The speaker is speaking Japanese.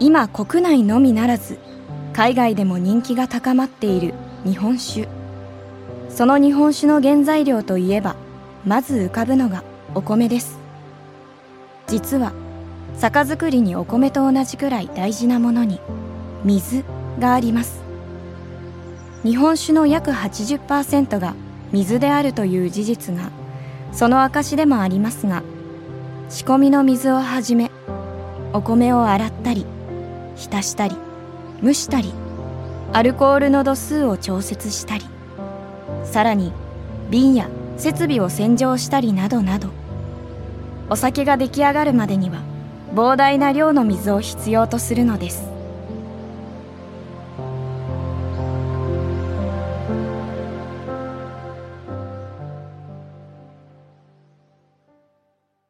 今国内のみならず海外でも人気が高まっている日本酒。その日本酒の原材料といえばまず浮かぶのがお米です。実は酒造りにお米と同じくらい大事なものに水があります。日本酒の約 80% が水であるという事実がその証でもありますが、仕込みの水をはじめお米を洗ったり浸したり蒸したりアルコールの度数を調節したり、さらに瓶や設備を洗浄したりなどなど、お酒が出来上がるまでには膨大な量の水を必要とするのです。